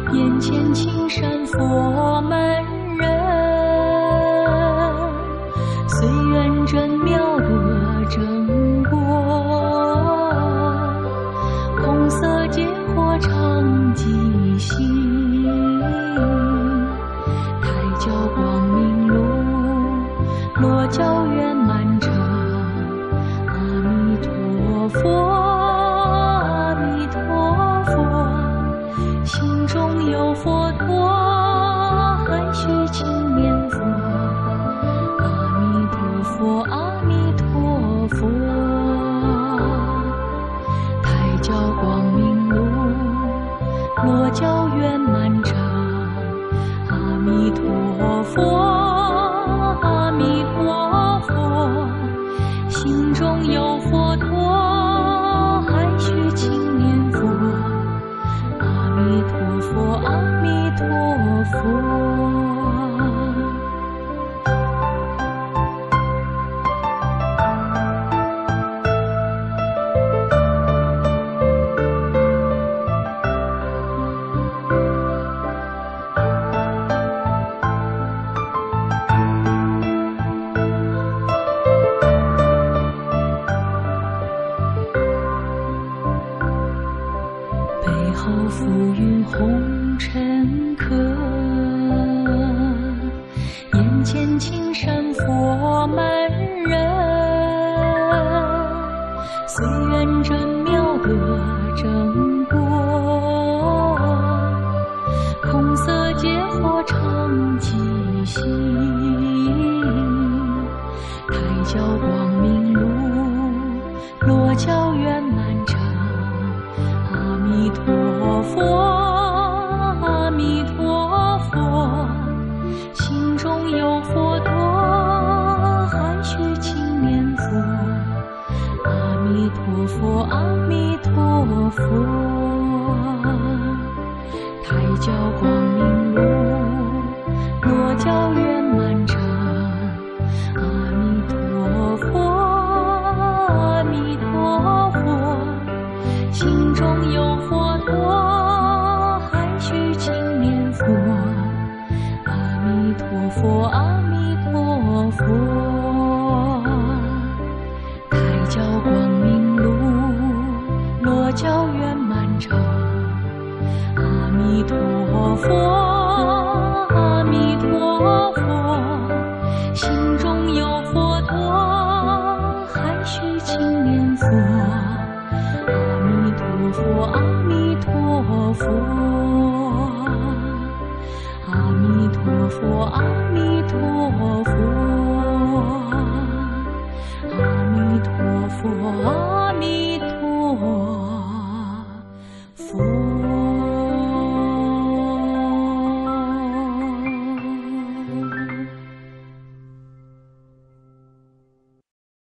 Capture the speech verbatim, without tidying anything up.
眼前青山佛门人，随缘真妙的真果，空色结火常即心，台教光明路，落教圆满成，阿弥陀佛。心中有佛陀，还须勤念佛。阿弥陀佛，阿弥陀佛。台教光明路，落教圆满成。阿弥陀佛，阿弥陀佛。心中有佛陀，还须勤念佛。阿弥陀佛，阿弥陀佛。背后浮云红尘客，眼前青山佛门人，随缘真妙的真果，空色结火常即心，台教光明路，落教圆满成。阿弥陀佛，阿弥陀佛，心中有佛陀，还须勤念佛。阿弥陀佛，阿弥陀佛。台教光明路，落教圆满成。阿弥陀佛，阿弥陀佛。心中有佛陀，还须勤念佛。阿弥陀佛，阿弥陀佛。台教光明路，落教圆满成。阿弥陀佛，阿弥陀佛。心中有佛陀，还须勤念佛。阿弥陀佛，阿弥陀佛，阿弥陀佛，阿。